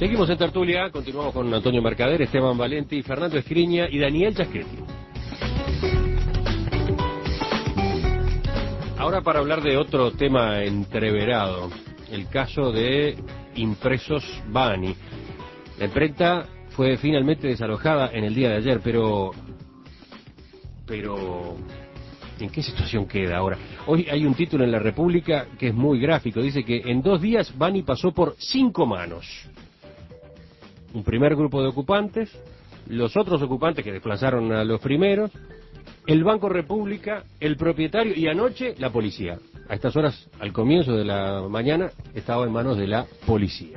Seguimos en tertulia, continuamos con Antonio Mercader, Esteban Valenti, Fernando Escriña y Daniel Chaschetti. Ahora para hablar de otro tema entreverado, el caso de Impresos Bani. La imprenta fue finalmente desalojada en el día de ayer, pero ¿en qué situación queda ahora? Hoy hay un título en La República que es muy gráfico, dice que en 2 días Bani pasó por 5 manos. Un primer grupo de ocupantes, los otros ocupantes que desplazaron a los primeros, el Banco República, el propietario y anoche la policía. A estas horas, al comienzo de la mañana, estaba en manos de la policía.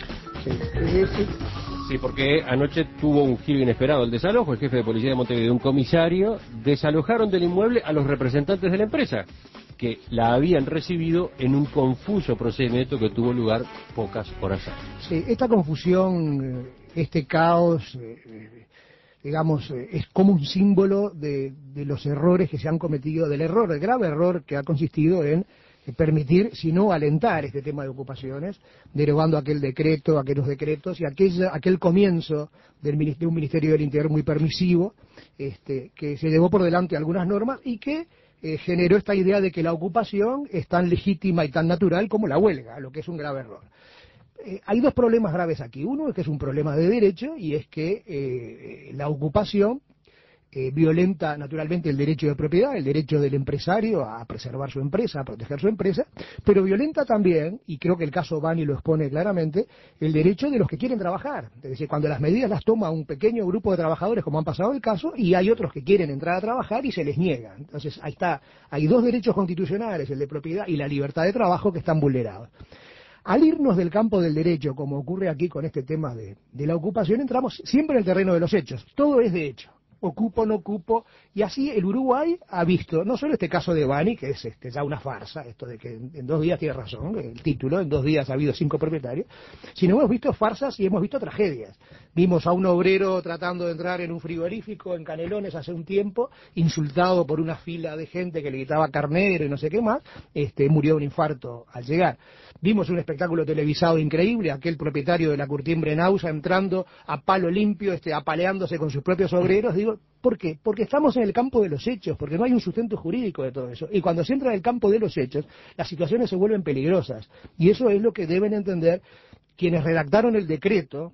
Sí, porque anoche tuvo un giro inesperado el desalojo. El jefe de policía de Montevideo y un comisario desalojaron del inmueble a los representantes de la empresa, que la habían recibido en un confuso procedimiento que tuvo lugar pocas horas antes. Sí, esta confusión, este caos, digamos, es como un símbolo de los errores que se han cometido, del grave error que ha consistido en permitir, si no alentar este tema de ocupaciones, derogando aquellos decretos y aquel comienzo de un Ministerio del Interior muy permisivo, que se llevó por delante algunas normas y que generó esta idea de que la ocupación es tan legítima y tan natural como la huelga, lo que es un grave error. Hay dos problemas graves aquí. Uno es que es un problema de derecho y es que la ocupación violenta naturalmente el derecho de propiedad, el derecho del empresario a preservar su empresa, a proteger su empresa, pero violenta también, y creo que el caso Bani lo expone claramente, el derecho de los que quieren trabajar. Es decir, cuando las medidas las toma un pequeño grupo de trabajadores, como han pasado el caso, y hay otros que quieren entrar a trabajar y se les niega. Entonces, hay dos derechos constitucionales, el de propiedad y la libertad de trabajo, que están vulnerados. Al irnos del campo del derecho, como ocurre aquí con este tema de la ocupación, entramos siempre en el terreno de los hechos. Todo es de hecho. Ocupo, no ocupo, y así el Uruguay ha visto, no solo este caso de Bani, que es ya una farsa, esto de que en 2 días tiene razón, el título, en 2 días ha habido 5 propietarios, sino hemos visto farsas y hemos visto tragedias. Vimos a un obrero tratando de entrar en un frigorífico en Canelones hace un tiempo, insultado por una fila de gente que le gritaba carnero y no sé qué más, murió de un infarto al llegar. Vimos un espectáculo televisado increíble, aquel propietario de la Curtiembre Nausa entrando a palo limpio, apaleándose con sus propios obreros. Digo, ¿por qué? Porque estamos en el campo de los hechos, porque no hay un sustento jurídico de todo eso. Y cuando se entra en el campo de los hechos, las situaciones se vuelven peligrosas. Y eso es lo que deben entender quienes redactaron el decreto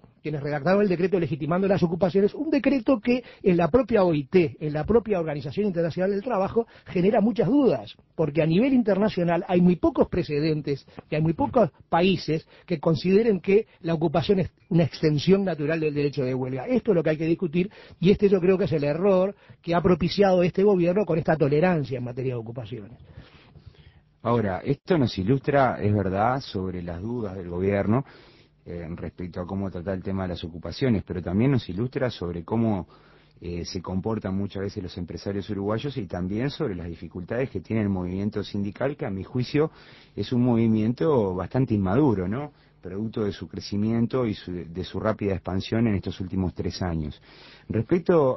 legitimando las ocupaciones, un decreto que en la propia OIT, en la propia Organización Internacional del Trabajo, genera muchas dudas, porque a nivel internacional hay muy pocos precedentes y hay muy pocos países que consideren que la ocupación es una extensión natural del derecho de huelga. Esto es lo que hay que discutir y yo creo que es el error que ha propiciado este gobierno con esta tolerancia en materia de ocupaciones. Ahora, esto nos ilustra, es verdad, sobre las dudas del gobierno respecto a cómo tratar el tema de las ocupaciones, pero también nos ilustra sobre cómo se comportan muchas veces los empresarios uruguayos y también sobre las dificultades que tiene el movimiento sindical, que a mi juicio es un movimiento bastante inmaduro, ¿no? Producto de su crecimiento y de su rápida expansión en estos últimos 3 años. Respecto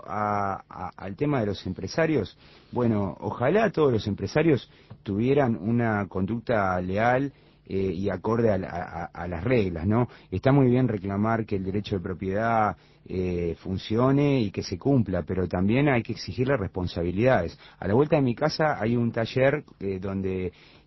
al tema de los empresarios, bueno, ojalá todos los empresarios tuvieran una conducta leal y acorde a las reglas, ¿no? Está muy bien reclamar que el derecho de propiedad funcione y que se cumpla, pero también hay que exigirle responsabilidades. A la vuelta de mi casa hay un taller donde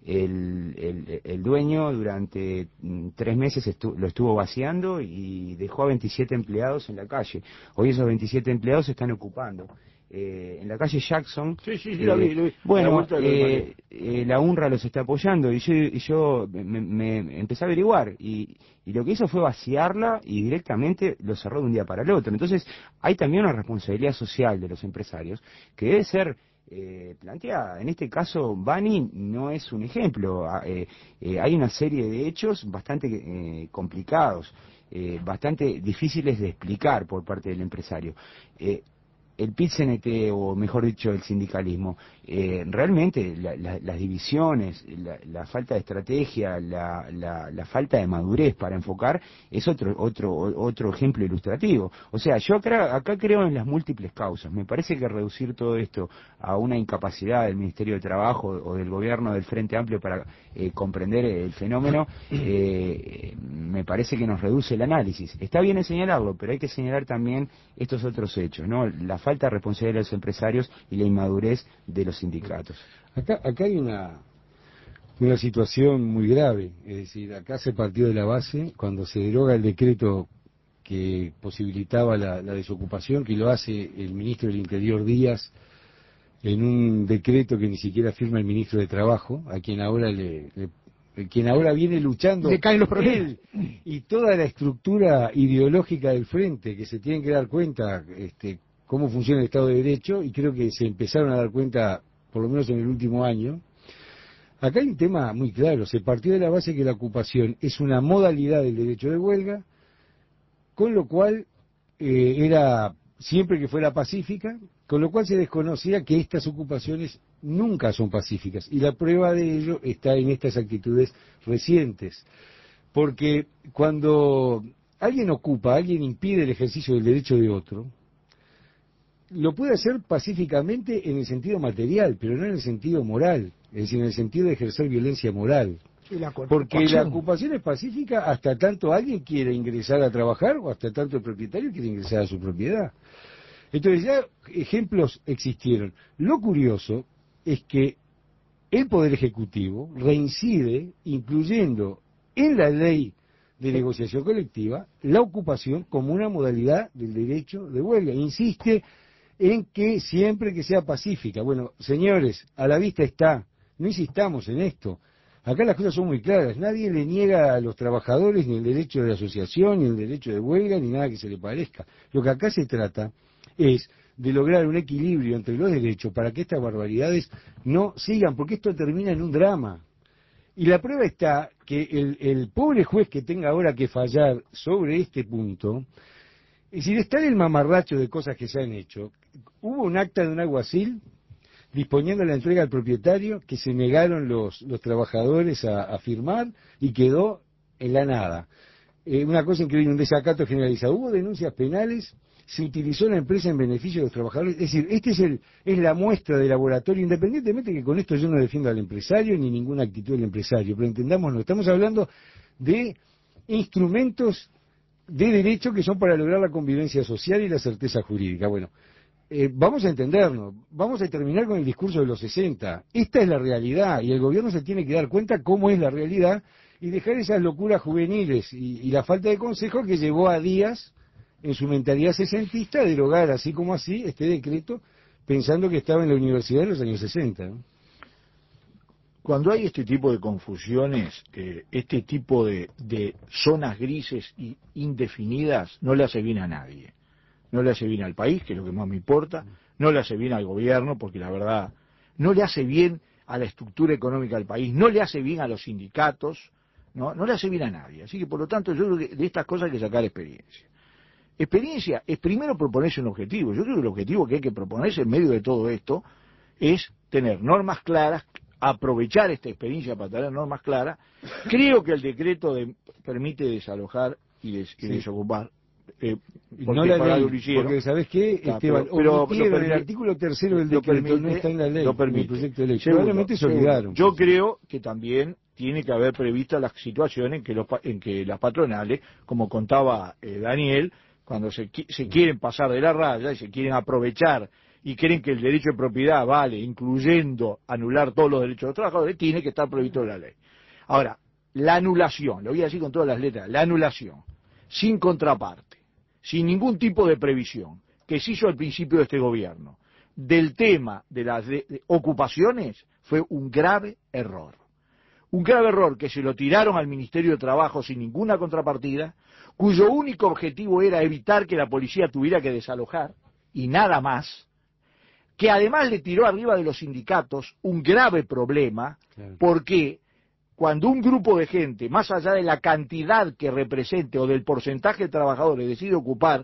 el dueño durante 3 meses lo estuvo vaciando y dejó a 27 empleados en la calle. Hoy esos 27 empleados se están ocupando. En la calle Jackson. Sí, lo vi. Bueno, la UNRWA los está apoyando y yo me empecé a averiguar y lo que hizo fue vaciarla y directamente lo cerró de un día para el otro. Entonces hay también una responsabilidad social de los empresarios que debe ser planteada. En este caso, Bani no es un ejemplo. Hay una serie de hechos bastante complicados, bastante difíciles de explicar por parte del empresario. el PIT-CNT, o mejor dicho, el sindicalismo, realmente las divisiones, la falta de estrategia, la falta de madurez para enfocar es otro ejemplo ilustrativo. O sea, yo acá creo en las múltiples causas. Me parece que reducir todo esto a una incapacidad del Ministerio de Trabajo o del gobierno del Frente Amplio para comprender el fenómeno, me parece que nos reduce el análisis. Está bien en señalarlo, pero hay que señalar también estos otros hechos, ¿no? La falta de responsabilidad de los empresarios y la inmadurez de los sindicatos. Acá hay una situación muy grave, es decir, acá se partió de la base cuando se deroga el decreto que posibilitaba la desocupación, que lo hace el ministro del Interior Díaz en un decreto que ni siquiera firma el ministro de Trabajo, a quien ahora quien ahora viene luchando Le caen los problemas. él y toda la estructura ideológica del frente, que se tienen que dar cuenta cómo funciona el Estado de Derecho, y creo que se empezaron a dar cuenta por lo menos en el último año. Acá hay un tema muy claro, se partió de la base que la ocupación es una modalidad del derecho de huelga, con lo cual era siempre que fuera pacífica, con lo cual se desconocía que estas ocupaciones nunca son pacíficas, y la prueba de ello está en estas actitudes recientes, porque cuando alguien ocupa, alguien impide el ejercicio del derecho de otro, lo puede hacer pacíficamente en el sentido material, pero no en el sentido moral, es decir, en el sentido de ejercer violencia moral. Porque la ocupación es pacífica hasta tanto alguien quiere ingresar a trabajar o hasta tanto el propietario quiere ingresar a su propiedad. Entonces ya ejemplos existieron. Lo curioso es que el Poder Ejecutivo reincide incluyendo en la ley de negociación colectiva la ocupación como una modalidad del derecho de huelga. Insiste en que siempre que sea pacífica. Bueno, señores, a la vista está, no insistamos en esto. Acá las cosas son muy claras, nadie le niega a los trabajadores ni el derecho de asociación, ni el derecho de huelga, ni nada que se le parezca. Lo que acá se trata es de lograr un equilibrio entre los derechos para que estas barbaridades no sigan, porque esto termina en un drama. Y la prueba está que el pobre juez que tenga ahora que fallar sobre este punto, es decir, está en el mamarracho de cosas que se han hecho. Hubo un acta de un alguacil disponiendo la entrega al propietario que se negaron los trabajadores a firmar y quedó en la nada. Una cosa increíble, un desacato generalizado. Hubo denuncias penales, se utilizó la empresa en beneficio de los trabajadores. Es decir, es la muestra de laboratorio, independientemente que con esto yo no defiendo al empresario ni ninguna actitud del empresario, pero entendámoslo, estamos hablando de instrumentos de derecho que son para lograr la convivencia social y la certeza jurídica. Bueno, vamos a entendernos, vamos a terminar con el discurso de los 60. Esta es la realidad y el gobierno se tiene que dar cuenta cómo es la realidad y dejar esas locuras juveniles y la falta de consejo que llevó a Díaz, en su mentalidad sesentista, a derogar así como así este decreto, pensando que estaba en la universidad en los años 60, ¿no? Cuando hay este tipo de confusiones, este tipo de zonas grises y indefinidas, no le hace bien a nadie. No le hace bien al país, que es lo que más me importa, no le hace bien al gobierno, porque la verdad, no le hace bien a la estructura económica del país, no le hace bien a los sindicatos, no le hace bien a nadie. Así que, por lo tanto, yo creo que de estas cosas hay que sacar experiencia. Experiencia es primero proponerse un objetivo. Yo creo que el objetivo que hay que proponerse en medio de todo esto es tener normas claras, aprovechar esta experiencia para tener normas claras. Creo que el decreto permite desalojar y desocupar. No la ley, porque ¿sabes qué, Esteban? Pero el artículo tercero del decreto no está en la ley, en el proyecto de ley. Probablemente se olvidaron. Yo creo que también tiene que haber previsto las situaciones en que las patronales, como contaba Daniel, cuando se quieren pasar de la raya y se quieren aprovechar y creen que el derecho de propiedad vale, incluyendo anular todos los derechos de los trabajadores, tiene que estar previsto en la ley. Ahora, la anulación, lo voy a decir con todas las letras, la anulación, sin contraparte, sin ningún tipo de previsión, que se hizo al principio de este gobierno, del tema de las ocupaciones, fue un grave error. Un grave error que se lo tiraron al Ministerio de Trabajo sin ninguna contrapartida, cuyo único objetivo era evitar que la policía tuviera que desalojar, y nada más, que además le tiró arriba de los sindicatos un grave problema, claro. Porque cuando un grupo de gente, más allá de la cantidad que represente o del porcentaje de trabajadores, decide ocupar,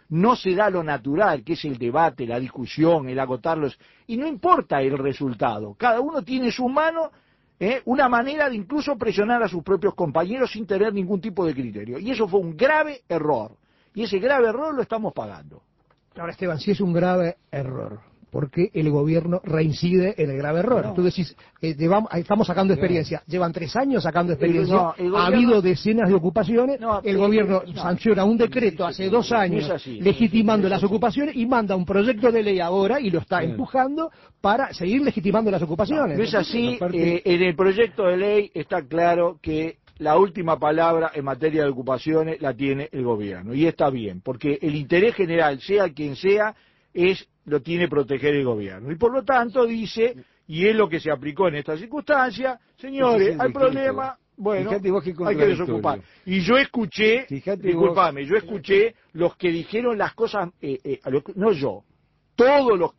no se da lo natural, que es el debate, la discusión, el agotarlos, y no importa el resultado, cada uno tiene en su mano una manera de incluso presionar a sus propios compañeros sin tener ningún tipo de criterio, y eso fue un grave error, y ese grave error lo estamos pagando. Ahora, Esteban, sí es un grave error, porque el gobierno reincide en el grave error. No. Tú decís, estamos sacando experiencia. Llevan 3 años sacando experiencia, el gobierno, ha habido decenas de ocupaciones, el gobierno sanciona un decreto hace 2 años legitimando las ocupaciones y manda un proyecto de ley ahora y lo está empujando para seguir legitimando las ocupaciones. No es así, en el proyecto de ley está claro que la última palabra en materia de ocupaciones la tiene el gobierno, y está bien, porque el interés general, sea quien sea, lo tiene proteger el gobierno. Y por lo tanto dice, y es lo que se aplicó en esta circunstancia, señores, hay problema, bueno, hay que desocupar. Y yo escuché, disculpame, yo escuché los que dijeron las cosas, no yo, todos los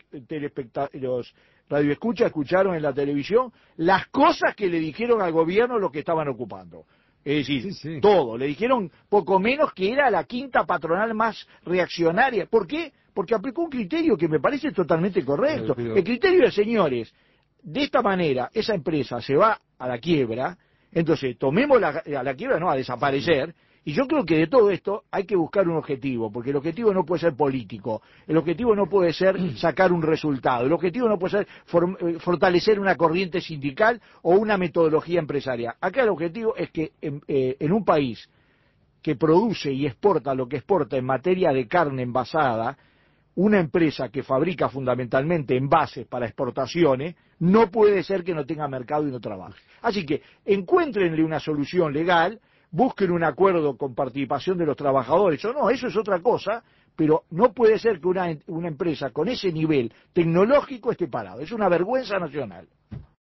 radioescuchas escucharon en la televisión las cosas que le dijeron al gobierno los que estaban ocupando. Es decir, todo. Le dijeron poco menos que era la quinta patronal más reaccionaria. ¿Por qué? Porque aplicó un criterio que me parece totalmente correcto. El criterio de señores, de esta manera, esa empresa se va a la quiebra, entonces tomemos a la quiebra, no a desaparecer. Y yo creo que de todo esto hay que buscar un objetivo, porque el objetivo no puede ser político, el objetivo no puede ser sacar un resultado, el objetivo no puede ser fortalecer una corriente sindical o una metodología empresarial. Acá el objetivo es que en un país que produce y exporta lo que exporta en materia de carne envasada, una empresa que fabrica fundamentalmente envases para exportaciones, no puede ser que no tenga mercado y no trabaje. Así que encuéntrenle una solución legal, busquen un acuerdo con participación de los trabajadores, o no, eso es otra cosa, pero no puede ser que una empresa con ese nivel tecnológico esté parada. Es una vergüenza nacional.